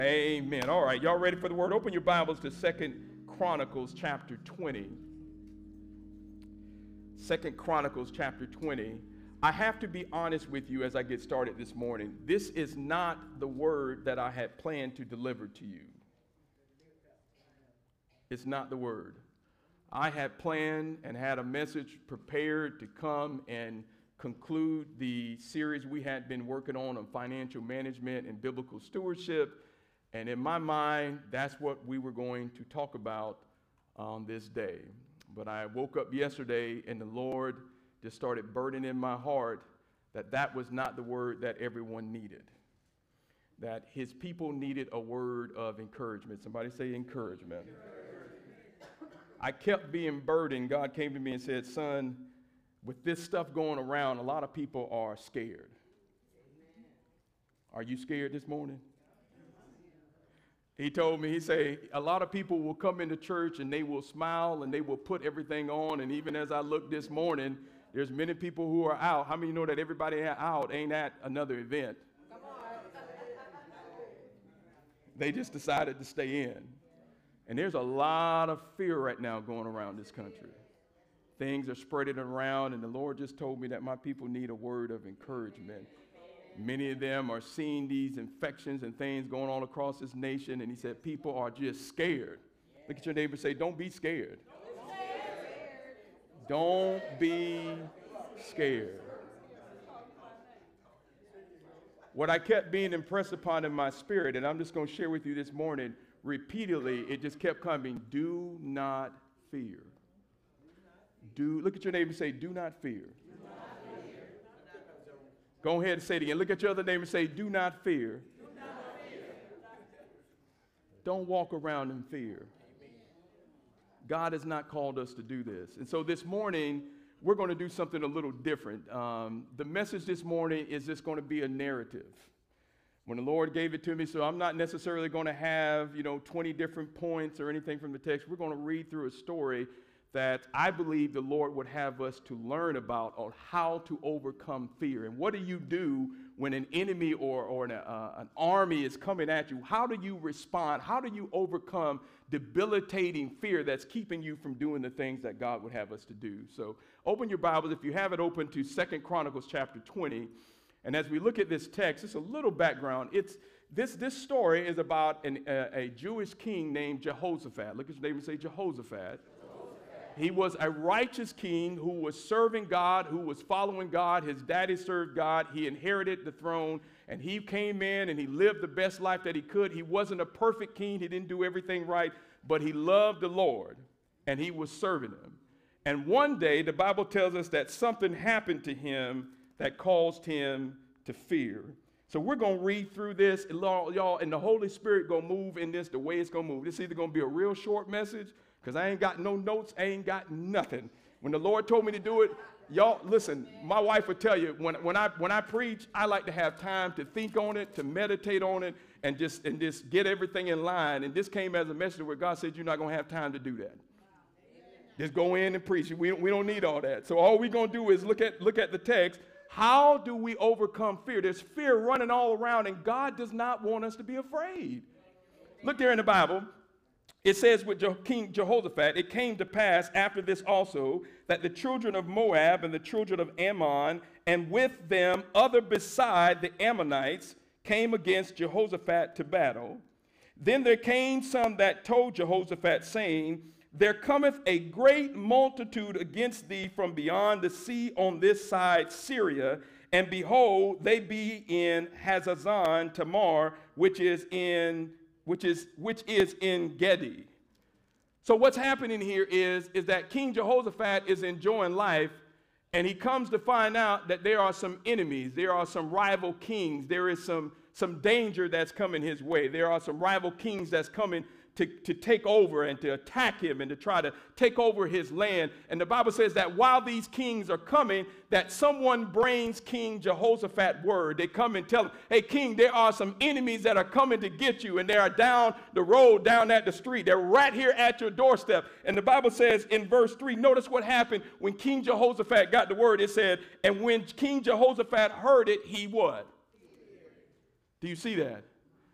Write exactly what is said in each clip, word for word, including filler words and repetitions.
Amen. All right, y'all ready for the word? Open your Bibles to Second Chronicles chapter twenty. Second Chronicles chapter twenty. I have to be honest with you as I get started this morning. This is not the word that I had planned to deliver to you. It's not the word. I had planned and had a message prepared to come and conclude the series we had been working on on financial management and biblical stewardship. And in my mind, that's what we were going to talk about on this day. But I woke up yesterday and the Lord just started burdening in my heart that that was not the word that everyone needed. That his people needed a word of encouragement. Somebody say encouragement. I kept being burdened. God came to me and said, son, with this stuff going around, a lot of people are scared. Are you scared this morning? He told me, he said, a lot of people will come into church and they will smile and they will put everything on. And even as I looked this morning, there's many people who are out. How many know that everybody out ain't at another event? Come on. They just decided to stay in. And there's a lot of fear right now going around this country. Things are spreading around, and the Lord just told me that my people need a word of encouragement. Many of them are seeing these infections and things going on across this nation, and he said people are just scared. Look at your neighbor and say, don't be scared. Don't be scared. What I kept being impressed upon in my spirit, and I'm just going to share with you this morning, repeatedly, it just kept coming, do not fear. Do, look at your neighbor and say, do not fear. Go ahead and say it again. Look at your other neighbor and say, do not fear. Do not fear. Don't walk around in fear. Amen. God has not called us to do this. And so this morning, we're going to do something a little different. Um, the message this morning is just going to be a narrative. When the Lord gave it to me, so I'm not necessarily going to have, you know, twenty different points or anything from the text. We're going to read through a story that I believe the Lord would have us to learn about on how to overcome fear. And what do you do when an enemy or, or an, uh, an army is coming at you? How do you respond? How do you overcome debilitating fear that's keeping you from doing the things that God would have us to do? So open your Bibles, if you have it open, to Second Chronicles chapter twenty. And as we look at this text, it's a little background. It's This, this story is about an, uh, a Jewish king named Jehoshaphat. Look at your name and say Jehoshaphat. He was a righteous king who was serving God, who was following God. His daddy served God. He inherited the throne, and he came in and he lived the best life that he could. He wasn't a perfect king. He didn't do everything right, but he loved the Lord, and he was serving him. And one day, the Bible tells us that something happened to him that caused him to fear. So we're going to read through this, y'all, and the Holy Spirit going to move in this the way it's going to move. This is either going to be a real short message, because I ain't got no notes, I ain't got nothing. When the Lord told me to do it, y'all, listen, my wife would tell you, when, when, I, when I preach, I like to have time to think on it, to meditate on it, and just, and just get everything in line. And this came as a message where God said, you're not going to have time to do that. Just go in and preach. We, we don't need all that. So all we're going to do is look at, look at the text. How do we overcome fear? There's fear running all around, and God does not want us to be afraid. Look there in the Bible. It says with King Jehoshaphat, it came to pass after this also that the children of Moab and the children of Ammon, and with them other beside the Ammonites, came against Jehoshaphat to battle. Then there came some that told Jehoshaphat, saying, there cometh a great multitude against thee from beyond the sea on this side Syria, and behold, they be in Hazazon Tamar, which is in which is which is in Gedi. So what's happening here is, is that King Jehoshaphat is enjoying life, and he comes to find out that there are some enemies, there are some rival kings, there is some, some danger that's coming his way. There are some rival kings that's coming to, to take over and to attack him and to try to take over his land. And the Bible says that while these kings are coming, that someone brings King Jehoshaphat word. They come and tell him, hey, king, there are some enemies that are coming to get you, and they are down the road, down at the street. They're right here at your doorstep. And the Bible says in verse three, notice what happened when King Jehoshaphat got the word. It said, and when King Jehoshaphat heard it, he what? Do you see that?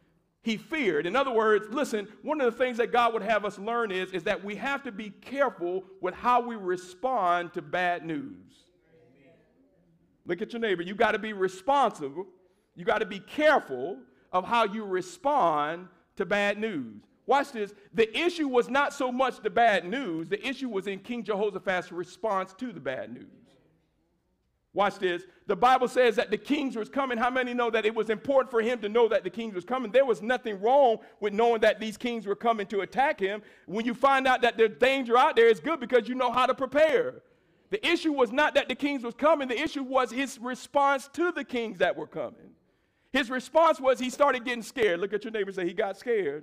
he feared. In other words, listen, one of the things that God would have us learn is, is that we have to be careful with how we respond to bad news. Look at your neighbor. You got to be responsible. You got to be careful of how you respond to bad news. Watch this. The issue was not so much the bad news. The issue was in King Jehoshaphat's response to the bad news. Watch this. The Bible says that the kings was coming. How many know that it was important for him to know that the kings was coming? There was nothing wrong with knowing that these kings were coming to attack him. When you find out that there's danger out there, it's good because you know how to prepare. The issue was not that the kings was coming. The issue was his response to the kings that were coming. His response was he started getting scared. Look at your neighbor and say, he got scared.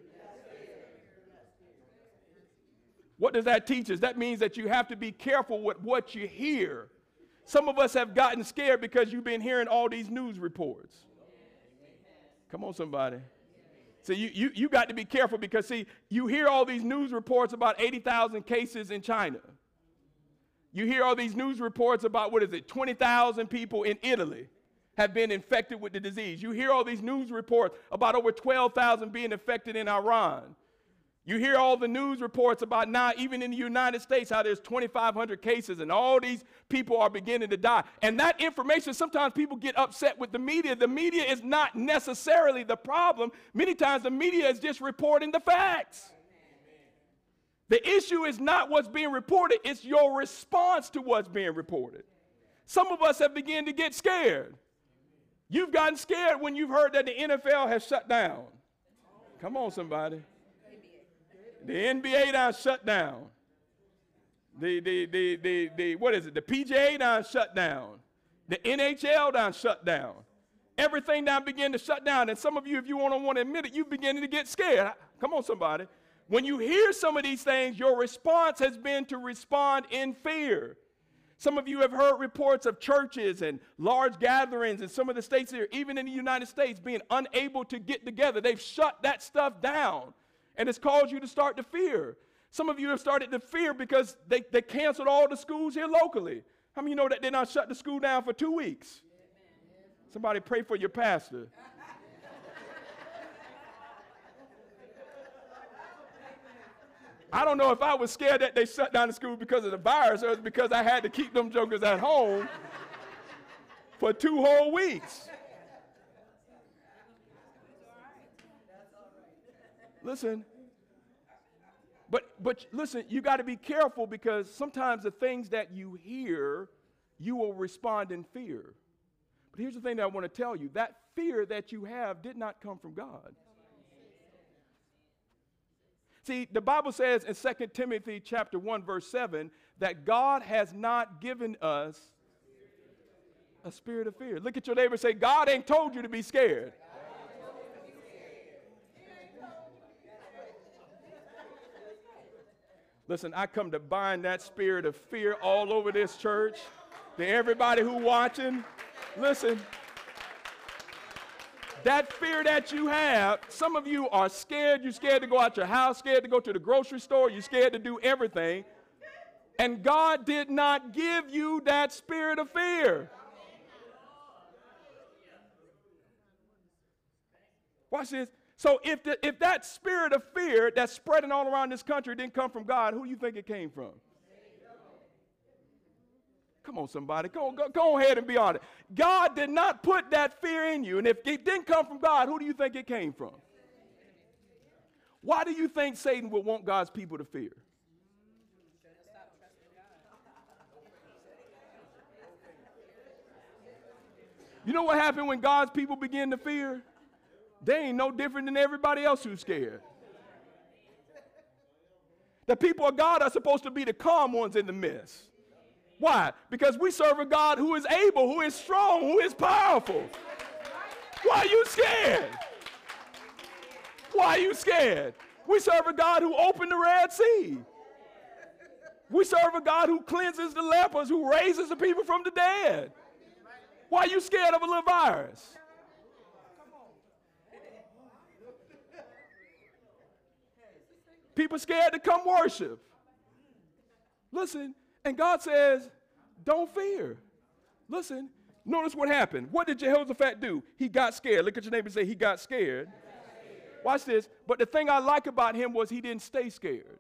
What does that teach us? That means that you have to be careful with what you hear. Some of us have gotten scared because you've been hearing all these news reports. Come on, somebody. So you, you, you got to be careful because, see, you hear all these news reports about eighty thousand cases in China. You hear all these news reports about, what is it, twenty thousand people in Italy have been infected with the disease. You hear all these news reports about over twelve thousand being infected in Iran. You hear all the news reports about now, even in the United States, how there's twenty-five hundred cases and all these people are beginning to die. And that information, sometimes people get upset with the media. The media is not necessarily the problem. Many times the media is just reporting the facts. The issue is not what's being reported, it's your response to what's being reported. Some of us have begun to get scared. You've gotten scared when you've heard that the N F L has shut down. Come on, somebody. The N B A done shut down. The, the, the, the, the, what is it? The P G A done shut down. The N H L done shut down. Everything done began to shut down. And some of you, if you want to want to admit it, you're beginning to get scared. Come on, somebody. When you hear some of these things, your response has been to respond in fear. Some of you have heard reports of churches and large gatherings in some of the states here, even in the United States, being unable to get together. They've shut that stuff down. And it's caused you to start to fear. Some of you have started to fear because they, they canceled all the schools here locally. How many of you know that they not shut the school down for two weeks? Somebody pray for your pastor. I don't know if I was scared that they shut down the school because of the virus or it's because I had to keep them jokers at home for two whole weeks. Listen, but, but listen, you got to be careful because sometimes the things that you hear, you will respond in fear. But here's the thing that I want to tell you. That fear that you have did not come from God. See, the Bible says in Second Timothy chapter one, verse seven, that God has not given us a spirit of fear. Look at your neighbor and say, God ain't told you to be scared. Listen, I come to bind that spirit of fear all over this church. To everybody who watching, listen, that fear that you have, some of you are scared. You're scared to go out your house, scared to go to the grocery store. You're scared to do everything. And God did not give you that spirit of fear. Watch this. So if, the, if that spirit of fear that's spreading all around this country didn't come from God, who do you think it came from? Come on, somebody. Go, go, go ahead and be honest. God did not put that fear in you. And if it didn't come from God, who do you think it came from? Why do you think Satan would want God's people to fear? You know what happened when God's people begin to fear? They ain't no different than everybody else who's scared. The people of God are supposed to be the calm ones in the midst. Why? Because we serve a God who is able, who is strong, who is powerful. Why are you scared? Why are you scared? We serve a God who opened the Red Sea. We serve a God who cleanses the lepers, who raises the people from the dead. Why are you scared of a little virus? People scared to come worship. Listen, and God says, don't fear. Listen, notice what happened. What did Jehoshaphat do? He got scared. Look at your neighbor and say, he got scared. Watch this. But the thing I like about him was he didn't stay scared.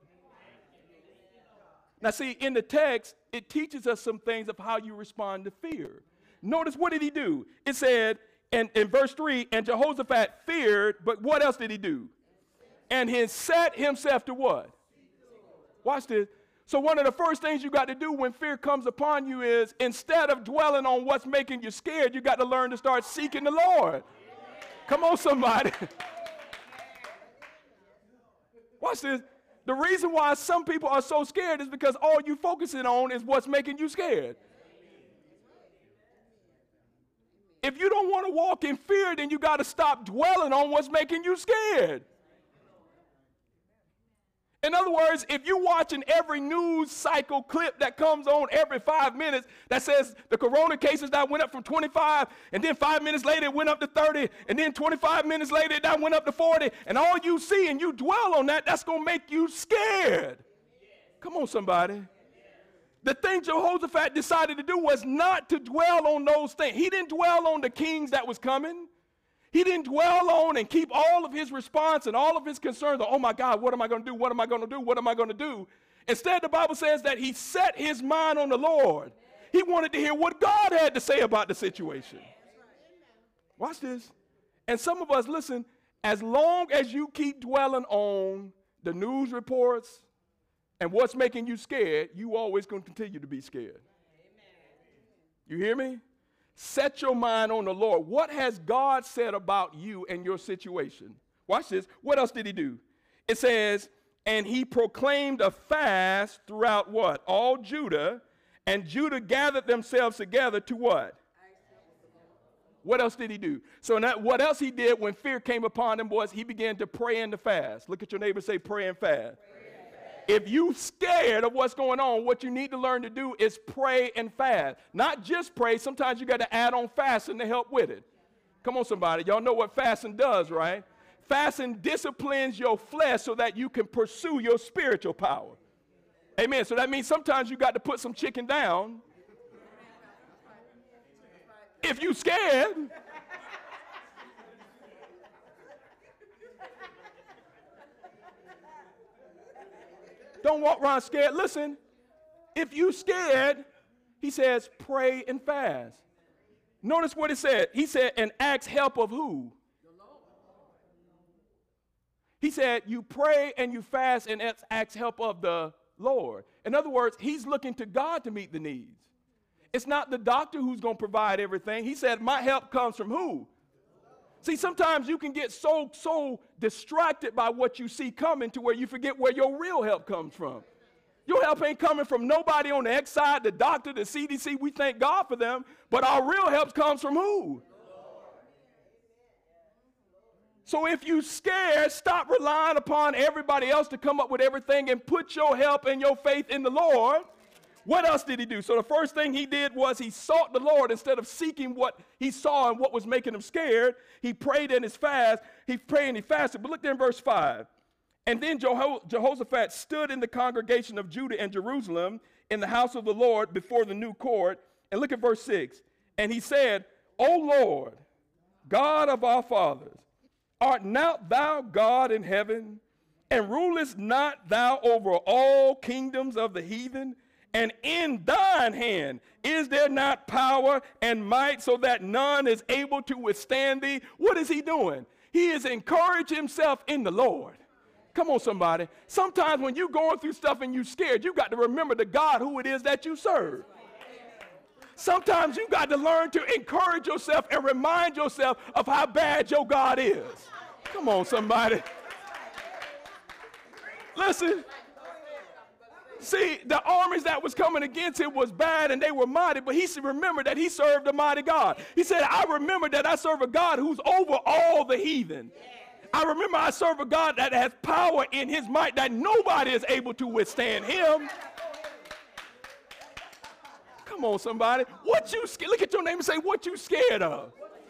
Now see, in the text, it teaches us some things of how you respond to fear. Notice, what did he do? It said in, in verse three, and Jehoshaphat feared, but what else did he do? And he set himself to what? Watch this. So one of the first things you got to do when fear comes upon you is, instead of dwelling on what's making you scared, you got to learn to start seeking the Lord. Come on, somebody. Watch this. The reason why some people are so scared is because all you focusing on is what's making you scared. If you don't want to walk in fear, then you got to stop dwelling on what's making you scared. In other words, if you're watching every news cycle clip that comes on every five minutes that says the corona cases that went up from twenty-five, and then five minutes later it went up to thirty, and then twenty-five minutes later that went up to forty, and all you see and you dwell on that, that's going to make you scared. Come on, somebody. The thing Jehoshaphat decided to do was not to dwell on those things. He didn't dwell on the kings that was coming. He didn't dwell on and keep all of his response and all of his concerns on, oh my God, what am I going to do? What am I going to do? What am I going to do? Instead, the Bible says that he set his mind on the Lord. He wanted to hear what God had to say about the situation. Watch this. And some of us, listen, as long as you keep dwelling on the news reports and what's making you scared, you always going to continue to be scared. You hear me? Set your mind on the Lord. What has God said about you and your situation? Watch this. What else did he do? It says, and he proclaimed a fast throughout what? All Judah, and Judah gathered themselves together to what? What else did he do? So now, what else he did when fear came upon him was he began to pray and to fast. Look at your neighbor and say, pray and fast. If you're scared of what's going on, what you need to learn to do is pray and fast. Not just pray. Sometimes you got to add on fasting to help with it. Come on, somebody. Y'all know what fasting does, right? Fasting disciplines your flesh so that you can pursue your spiritual power. Amen. So that means sometimes you got to put some chicken down. If you're scared. Don't walk around scared. Listen, if you scared, he says, pray and fast. Notice what it said. He said, and ask help of who? He said, you pray and you fast and ask help of the Lord. In other words, he's looking to God to meet the needs. It's not the doctor who's going to provide everything. He said, my help comes from who? See, sometimes you can get so, so distracted by what you see coming to where you forget where your real help comes from. Your help ain't coming from nobody on the X side, the doctor, the C D C. We thank God for them. But our real help comes from who? So if you're scared, stop relying upon everybody else to come up with everything and put your help and your faith in the Lord. What else did he do? So the first thing he did was he sought the Lord instead of seeking what he saw and what was making him scared. He prayed in his fast. He prayed and he fasted. But look there in verse five. And then Jeho- Jehoshaphat stood in the congregation of Judah and Jerusalem in the house of the Lord before the new court. And look at verse six. And he said, O Lord, God of our fathers, art not thou God in heaven, and rulest not thou over all kingdoms of the heathen? And in thine hand is there not power and might so that none is able to withstand thee? What is he doing? He is encouraging himself in the Lord. Come on, somebody. Sometimes when you're going through stuff and you're scared, you got to remember the God who it is that you serve. Sometimes you got to learn to encourage yourself and remind yourself of how bad your God is. Come on, somebody. Listen. See, the armies that was coming against him was bad and they were mighty, but he should remember that he served a mighty God. He said, I remember that I serve a God who's over all the heathen. I remember I serve a God that has power in his might that nobody is able to withstand him. Come on, somebody. What you scared? Look at your name and say, what you scared of?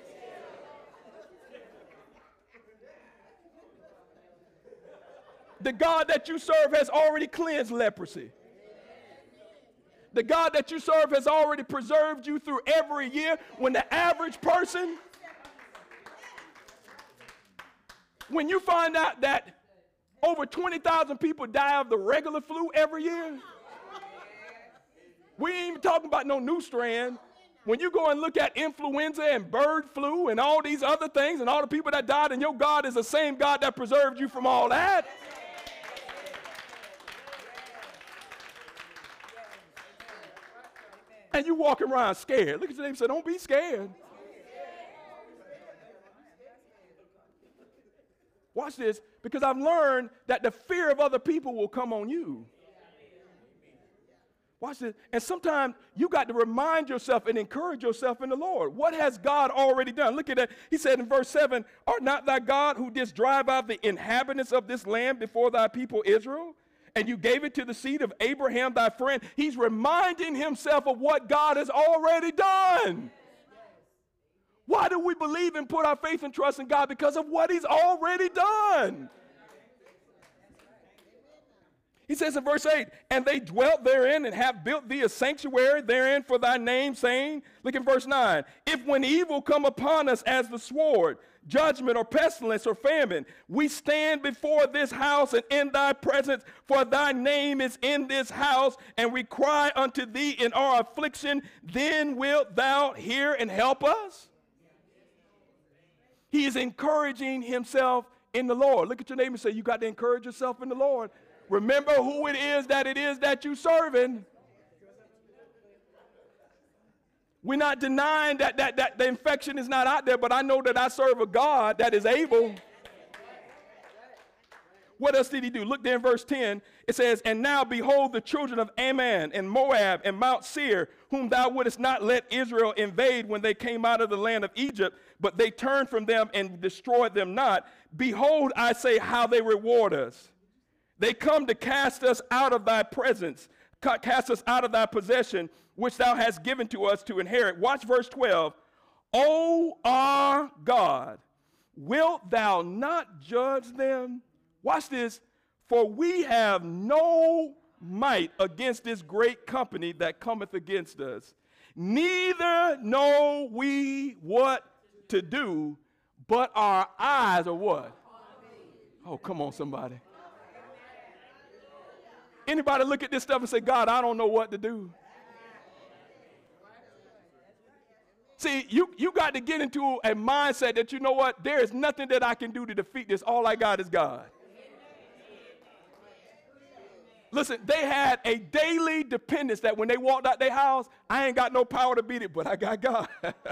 The God that you serve has already cleansed leprosy. The God that you serve has already preserved you through every year when the average person, When you find out that over twenty thousand people die of the regular flu every year, we ain't even talking about no new strand. When you go and look at influenza and bird flu and all these other things and all the people that died, and your God is the same God that preserved you from all that. And you walking around scared. Look at your neighbor and say, don't be scared. Watch this, because I've learned that the fear of other people will come on you. Watch this. And sometimes you got to remind yourself and encourage yourself in the Lord. What has God already done? Look at that. He said in verse seven, art not thy God who didst drive out the inhabitants of this land before thy people Israel? And you gave it to the seed of Abraham, thy friend. He's reminding himself of what God has already done. Why do we believe and put our faith and trust in God? Because of what he's already done. He says in verse eight, and they dwelt therein and have built thee a sanctuary therein for thy name, saying, look in verse nine, if when evil come upon us as the sword, judgment or pestilence or famine, we stand before this house and in thy presence, for thy name is in this house, and we cry unto thee in our affliction, then wilt thou hear and help us? He is encouraging himself in the Lord. Look at your neighbor and say, you got to encourage yourself in the Lord. Remember who it is that it is that you serving. We're not denying that, that, that the infection is not out there, but I know that I serve a God that is able. What else did he do? Look there in verse ten. It says, and now behold the children of Ammon and Moab and Mount Seir, whom thou wouldest not let Israel invade when they came out of the land of Egypt, but they turned from them and destroyed them not. Behold, I say, how they reward us. They come to cast us out of thy presence, cast us out of thy possession, which thou hast given to us to inherit. Watch verse twelve. O our God, wilt thou not judge them? Watch this. For we have no might against this great company that cometh against us. Neither know we what to do, but our eyes are what? Oh, come on, somebody. Anybody look at this stuff and say, God, I don't know what to do. See, you, you got to get into a mindset that, you know what, there is nothing that I can do to defeat this. All I got is God. Listen, they had a daily dependence that when they walked out their house, I ain't got no power to beat it, but I got God.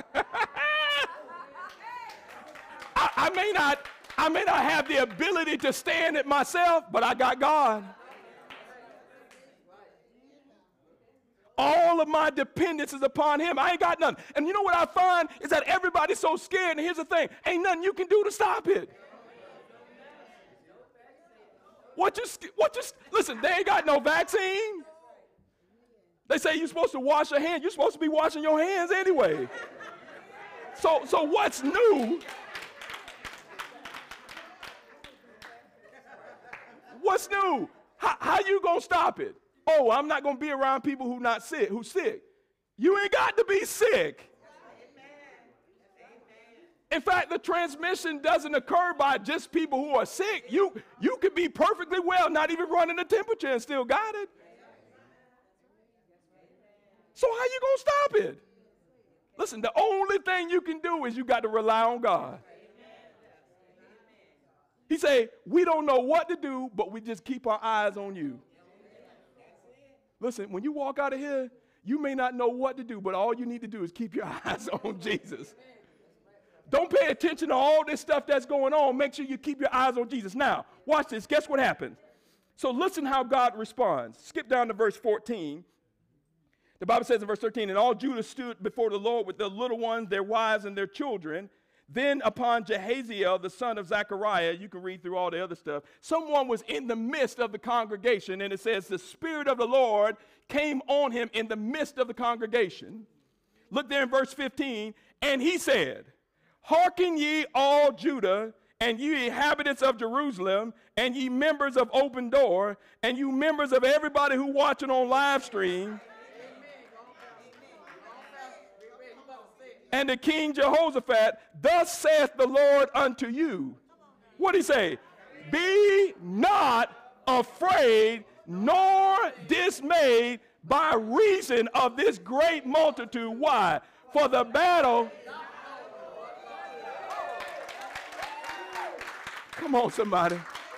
I, I may not, I may not have the ability to stand it myself, but I got God. All of my dependence is upon him. I ain't got nothing. And you know what I find is that everybody's so scared. And here's the thing. Ain't nothing you can do to stop it. What you, what you, listen, they ain't got no vaccine. They say you're supposed to wash your hands. You're supposed to be washing your hands anyway. So, so what's new? What's new? How, how you gonna stop it? Oh, I'm not going to be around people who not sick, who's sick. You ain't got to be sick. In fact, the transmission doesn't occur by just people who are sick. You, you could be perfectly well, not even running a temperature and still got it. So how you going to stop it? Listen, the only thing you can do is you got to rely on God. He say, we don't know what to do, but we just keep our eyes on you. Listen, when you walk out of here, you may not know what to do, but all you need to do is keep your eyes on Jesus. Don't pay attention to all this stuff that's going on. Make sure you keep your eyes on Jesus. Now, watch this. Guess what happens? So listen how God responds. Skip down to verse fourteen. The Bible says in verse thirteen, and all Judah stood before the Lord with their little ones, their wives, and their children. Then upon Jehaziel, the son of Zechariah, you can read through all the other stuff, someone was in the midst of the congregation, and it says the Spirit of the Lord came on him in the midst of the congregation. Look there in verse fifteen, and he said, hearken ye all Judah, and ye inhabitants of Jerusalem, and ye members of Open Door, and you members of everybody who watching on live stream, and the King Jehoshaphat, thus saith the Lord unto you. What did he say? Be not afraid nor dismayed by reason of this great multitude. Why? For the battle. Come on, somebody.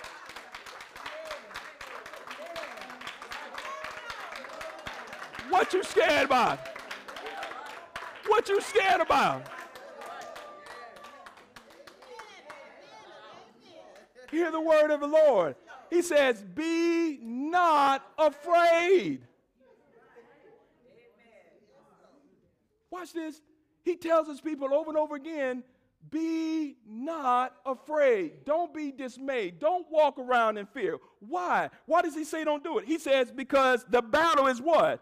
What you scared about? What you scared about? Hear the word of the Lord. He says, be not afraid. Watch this. He tells his people over and over again, be not afraid. Don't be dismayed. Don't walk around in fear. Why? Why does he say don't do it? He says because the battle is what?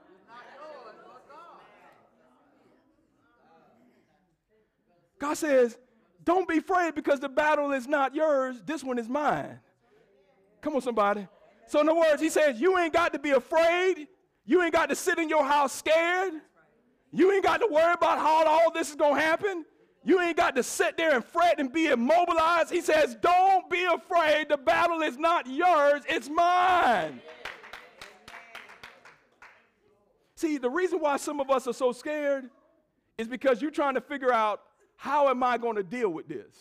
God says, don't be afraid because the battle is not yours. This one is mine. Come on, somebody. So in other words, he says, you ain't got to be afraid. You ain't got to sit in your house scared. You ain't got to worry about how all this is going to happen. You ain't got to sit there and fret and be immobilized. He says, don't be afraid. The battle is not yours. It's mine. See, the reason why some of us are so scared is because you're trying to figure out, how am I going to deal with this?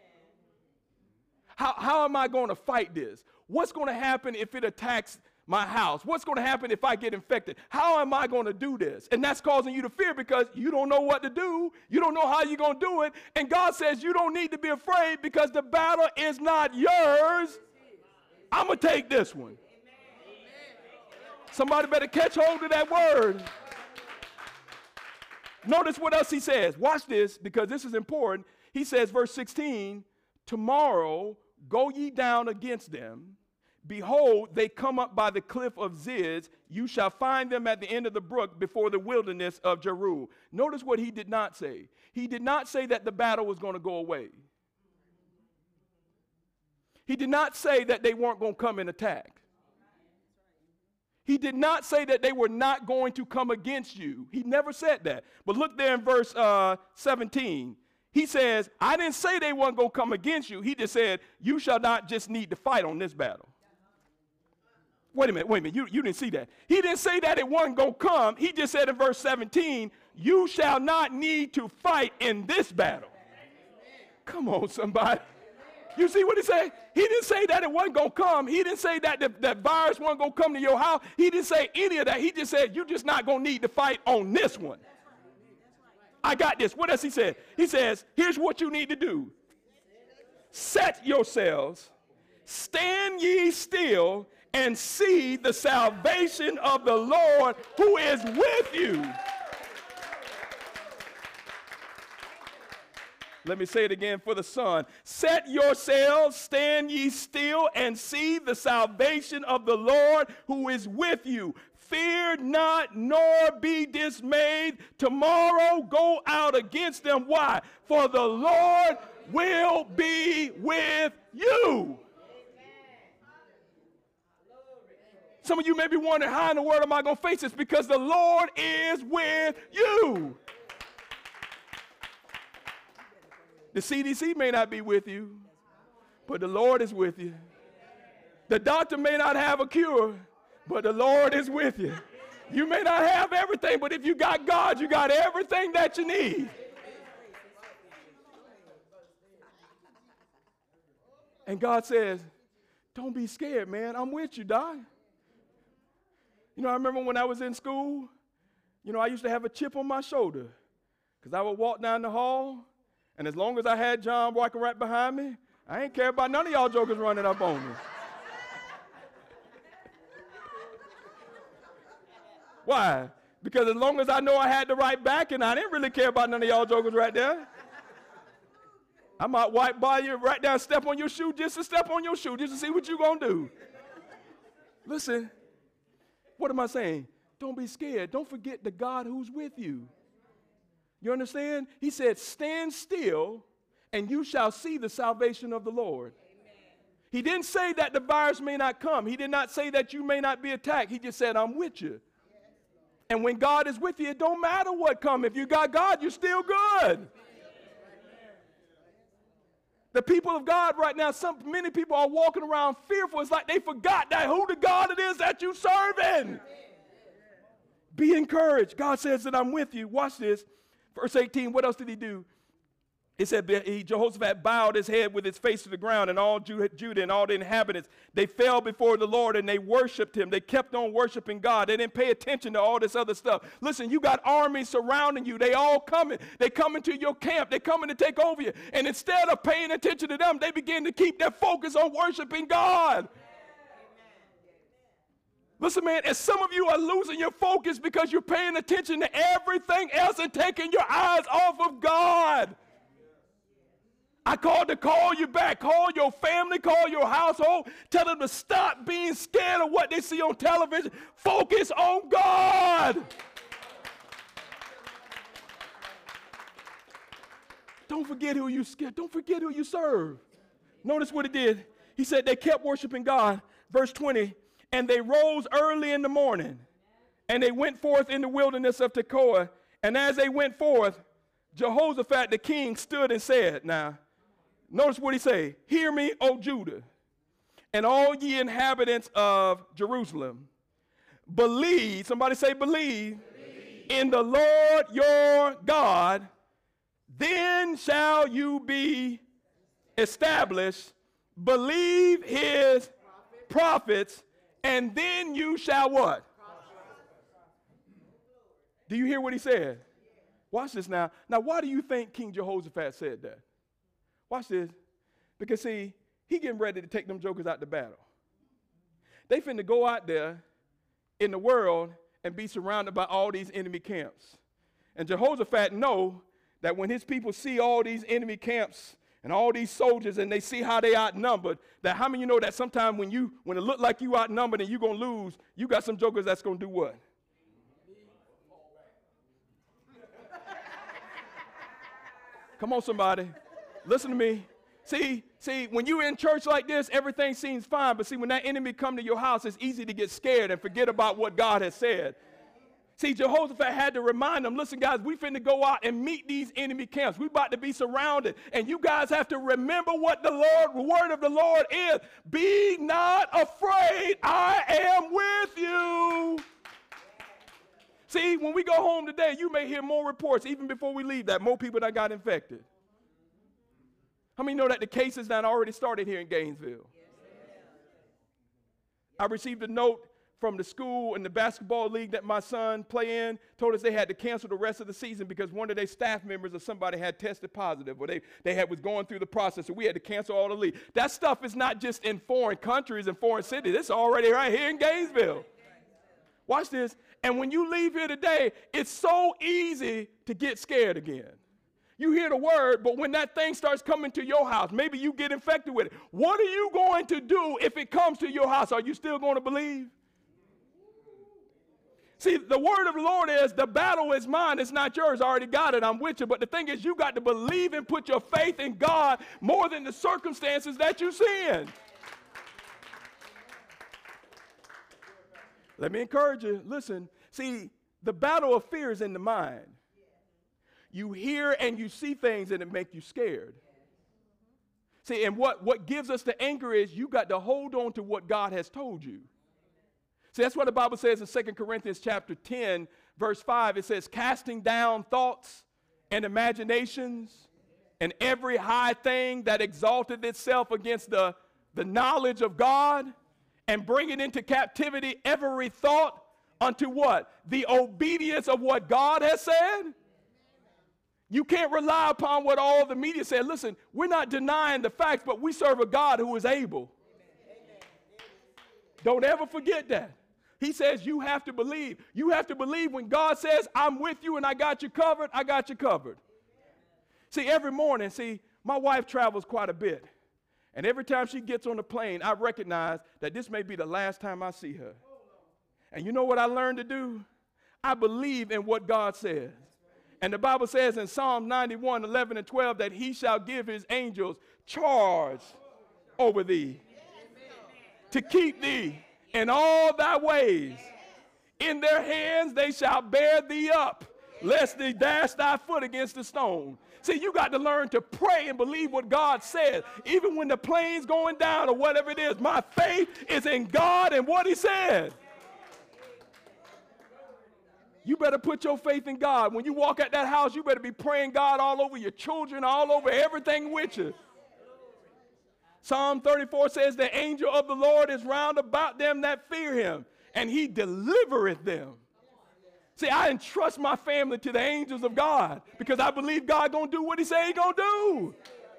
How, how am I going to fight this? What's going to happen if it attacks my house? What's going to happen if I get infected? How am I going to do this? And that's causing you to fear because you don't know what to do. You don't know how you're going to do it. And God says you don't need to be afraid because the battle is not yours. I'm going to take this one. Somebody better catch hold of that word. Notice what else he says. Watch this because this is important. He says, verse sixteen, tomorrow go ye down against them. Behold, they come up by the cliff of Ziz. You shall find them at the end of the brook before the wilderness of Jeru. Notice what he did not say. He did not say that the battle was going to go away. He did not say that they weren't going to come and attack. He did not say that they were not going to come against you. He never said that. But look there in verse uh, seventeen. He says, I didn't say they weren't going to come against you. He just said, you shall not just need to fight on this battle. Wait a minute, wait a minute. You, you didn't see that. He didn't say that it wasn't going to come. He just said in verse seventeen, you shall not need to fight in this battle. Come on, somebody. You see what he said? He didn't say that it wasn't going to come. He didn't say that the, that virus wasn't going to come to your house. He didn't say any of that. He just said, you're just not going to need to fight on this one. I got this. What else he said? He says, here's what you need to do. Set yourselves, stand ye still, and see the salvation of the Lord who is with you. Let me say it again for the son. Set yourselves, stand ye still, and see the salvation of the Lord who is with you. Fear not, nor be dismayed. Tomorrow go out against them. Why? For the Lord will be with you. Some of you may be wondering, how in the world am I going to face this? Because the Lord is with you. The C D C may not be with you, but the Lord is with you. The doctor may not have a cure, but the Lord is with you. You may not have everything, but if you got God, you got everything that you need. And God says, don't be scared, man. I'm with you, Doc. You know, I remember when I was in school, you know, I used to have a chip on my shoulder because I would walk down the hall, and as long as I had John walking right behind me, I ain't care about none of y'all jokers running up on me. Why? Because as long as I know I had the right backing, I didn't really care about none of y'all jokers right there. I might wipe by you right down, step on your shoe, just to step on your shoe, just to see what you're going to do. Listen, what am I saying? Don't be scared. Don't forget the God who's with you. You understand? He said, stand still, and you shall see the salvation of the Lord. Amen. He didn't say that the virus may not come. He did not say that you may not be attacked. He just said, I'm with you. Yes. And when God is with you, it don't matter what comes. If you got God, you're still good. The people of God right now, some many people are walking around fearful. It's like they forgot that who the God it is that you serving. Be encouraged. God says that I'm with you. Watch this. Verse eighteen, what else did he do? It said he, Jehoshaphat bowed his head with his face to the ground, and all Judah, Judah and all the inhabitants, they fell before the Lord and they worshiped him. They kept on worshiping God. They didn't pay attention to all this other stuff. Listen, you got armies surrounding you. They all coming. They coming to your camp. They coming to take over you. And instead of paying attention to them, they begin to keep their focus on worshiping God. Listen, man, and some of you are losing your focus because you're paying attention to everything else and taking your eyes off of God. I called to call you back. Call your family, call your household. Tell them to stop being scared of what they see on television. Focus on God. Don't forget who you scared. Don't forget who you serve. Notice what he did. He said they kept worshiping God. Verse twenty, and they rose early in the morning, and they went forth in the wilderness of Tekoa. And as they went forth, Jehoshaphat the king stood and said, now, notice what he say. Hear me, O Judah, and all ye inhabitants of Jerusalem. Believe, somebody say believe, believe, in the Lord your God, then shall you be established. Believe his prophets, and then you shall what? Do you hear what he said? Watch this now. Now, why do you think King Jehoshaphat said that? Watch this. Because, see, he getting ready to take them jokers out to battle. They finna go out there in the world and be surrounded by all these enemy camps. And Jehoshaphat know that when his people see all these enemy camps and all these soldiers and they see how they outnumbered, that how many of you know that sometimes when you when it look like you outnumbered and you're going to lose, you got some jokers that's going to do what? Come on, somebody. Listen to me. See, see, when you're in church like this, everything seems fine. But see, when that enemy come to your house, it's easy to get scared and forget about what God has said. See, Jehoshaphat had to remind them, listen, guys, we finna go out and meet these enemy camps. We about to be surrounded. And you guys have to remember what the Lord, the word of the Lord is. Be not afraid. I am with you. See, when we go home today, you may hear more reports, even before we leave, that more people that got infected. How many know that the cases that already started here in Gainesville? I received a note from the school and the basketball league that my son play in, told us they had to cancel the rest of the season because one of their staff members or somebody had tested positive, or they, they had was going through the process, so we had to cancel all the league. That stuff is not just in foreign countries and foreign cities. It's already right here in Gainesville. Watch this. And when you leave here today, it's so easy to get scared again. You hear the word, but when that thing starts coming to your house, maybe you get infected with it. What are you going to do if it comes to your house? Are you still going to believe? See, the word of the Lord is, the battle is mine. It's not yours. I already got it. I'm with you. But the thing is, you got to believe and put your faith in God more than the circumstances that you see in. Let me encourage you. Listen, see, the battle of fear is in the mind. You hear and you see things and it makes you scared. See, and what, what gives us the anchor is you got to hold on to what God has told you. See, that's what the Bible says in Second Corinthians chapter ten, verse five. It says, casting down thoughts and imaginations and every high thing that exalted itself against the, the knowledge of God, and bringing into captivity every thought unto what? The obedience of what God has said. You can't rely upon what all the media said. Listen, we're not denying the facts, but we serve a God who is able. Don't ever forget that. He says you have to believe. You have to believe when God says, I'm with you and I got you covered, I got you covered. See, every morning, see, my wife travels quite a bit. And every time she gets on the plane, I recognize that this may be the last time I see her. And you know what I learned to do? I believe in what God says. And the Bible says in Psalm ninety-one, eleven and twelve that he shall give his angels charge over thee to keep thee in all thy ways. In their hands they shall bear thee up, lest thee dash thy foot against the stone. See, you got to learn to pray and believe what God said. Even when the plane's going down or whatever it is, my faith is in God and what he said. You better put your faith in God. When you walk at that house, you better be praying God all over your children, all over everything with you. Psalm thirty-four says, the angel of the Lord is round about them that fear him, and he delivereth them. See, I entrust my family to the angels of God because I believe God going to do what he say he going to do.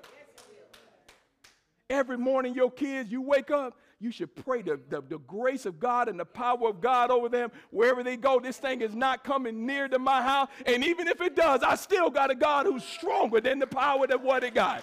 Every morning, your kids, you wake up, you should pray the, the, the grace of God and the power of God over them. Wherever they go, this thing is not coming near to my house. And even if it does, I still got a God who's stronger than the power that what it got.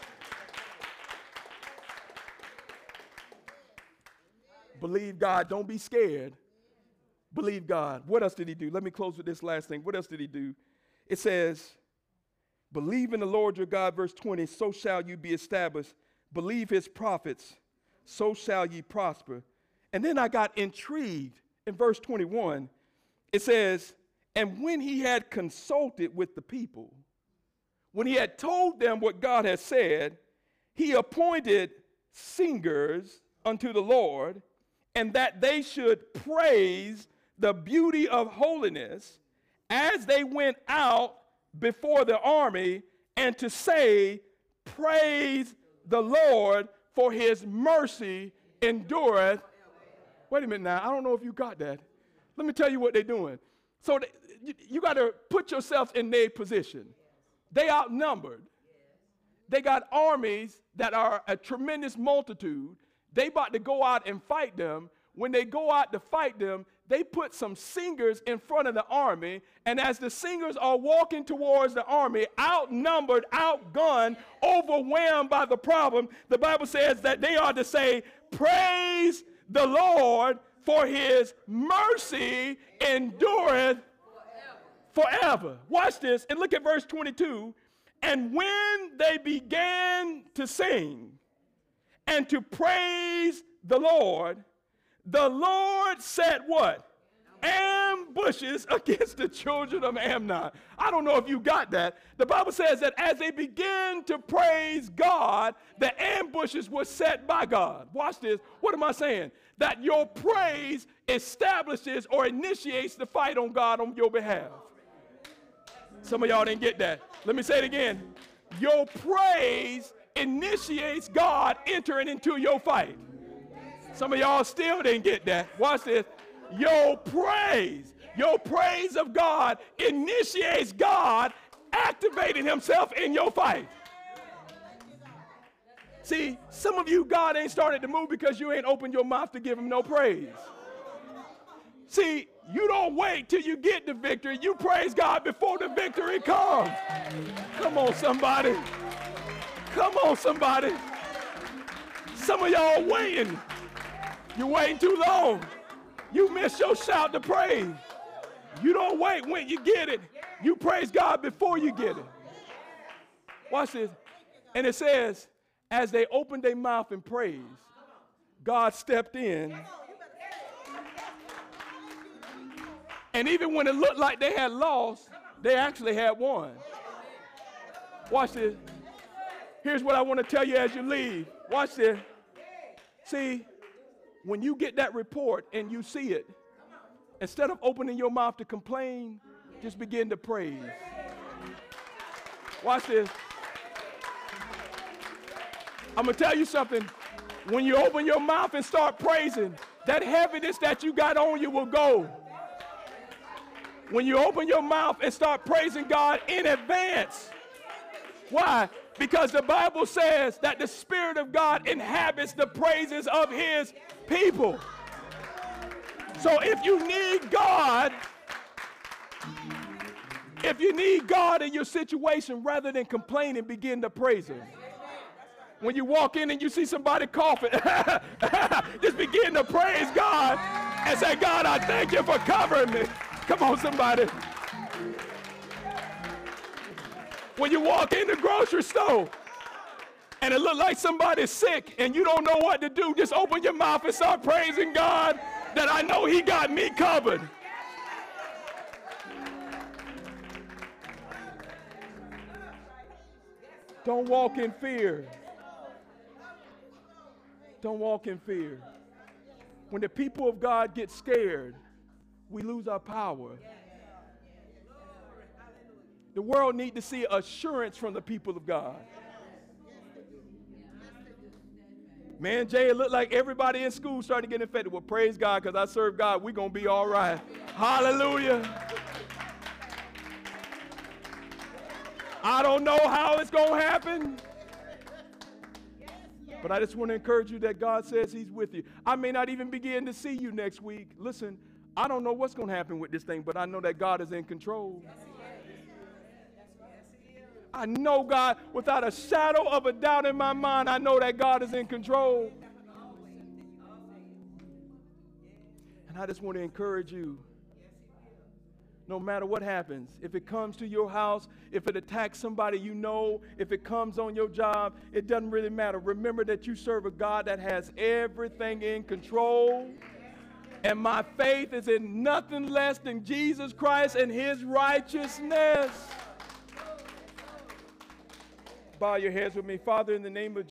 Believe God. Don't be scared. Believe God. What else did he do? Let me close with this last thing. What else did he do? It says, believe in the Lord your God, verse twenty, so shall you be established. Believe his prophets, so shall ye prosper. And then I got intrigued in verse twenty-one. It says, and when he had consulted with the people, when he had told them what God had said, he appointed singers unto the Lord, and that they should praise the beauty of holiness as they went out before the army, and to say, praise the Lord, for his mercy endureth. Wait a minute now. I don't know if you got that. Let me tell you what they're doing. So they, you, you got to put yourself in their position. They outnumbered. They got armies that are a tremendous multitude. They about to go out and fight them. When they go out to fight them, they put some singers in front of the army, and as the singers are walking towards the army, outnumbered, outgunned, overwhelmed by the problem, the Bible says that they are to say, praise the Lord, for his mercy endureth forever. forever. Watch this, and look at verse twenty-two. And when they began to sing and to praise the Lord, the Lord set what? Ambushes against the children of Ammon. I don't know if you got that. The Bible says that as they began to praise God, the ambushes were set by God. Watch this. What am I saying? That your praise establishes or initiates the fight on God on your behalf. Some of y'all didn't get that. Let me say it again. Your praise initiates God entering into your fight. Some of y'all still didn't get that. Watch this. Your praise, your praise of God initiates God activating himself in your fight. See, some of you, God ain't started to move because you ain't opened your mouth to give him no praise. See, you don't wait till you get the victory. You praise God before the victory comes. Come on, somebody. Come on, somebody. Some of y'all waiting. You're waiting too long. You miss your shout to praise. You don't wait when you get it. You praise God before you get it. Watch this. And it says, as they opened their mouth in praise, God stepped in. And even when it looked like they had lost, they actually had won. Watch this. Here's what I want to tell you as you leave. Watch this. See, when you get that report and you see it, instead of opening your mouth to complain, just begin to praise. Watch this. I'm going to tell you something. When you open your mouth and start praising, that heaviness that you got on you will go. When you open your mouth and start praising God in advance. Why? Because the Bible says that the Spirit of God inhabits the praises of his people. So if you need God, if you need God in your situation, rather than complaining, begin to praise him. When you walk in and you see somebody coughing, just begin to praise God and say, God, I thank you for covering me. Come on, somebody. When you walk in the grocery store and it looks like somebody's sick and you don't know what to do, just open your mouth and start praising God that I know he got me covered. Don't walk in fear. Don't walk in fear. When the people of God get scared, we lose our power. The world needs to see assurance from the people of God. Man, Jay, it looked like everybody in school started getting infected. Well, praise God, because I serve God. We're going to be all right. Hallelujah. I don't know how it's going to happen. But I just want to encourage you that God says he's with you. I may not even begin to see you next week. Listen, I don't know what's going to happen with this thing, but I know that God is in control. I know God, without a shadow of a doubt in my mind, I know that God is in control. And I just want to encourage you, no matter what happens, if it comes to your house, if it attacks somebody you know, if it comes on your job, it doesn't really matter. Remember that you serve a God that has everything in control. And my faith is in nothing less than Jesus Christ and his righteousness. Bow your heads with me. Father, in the name of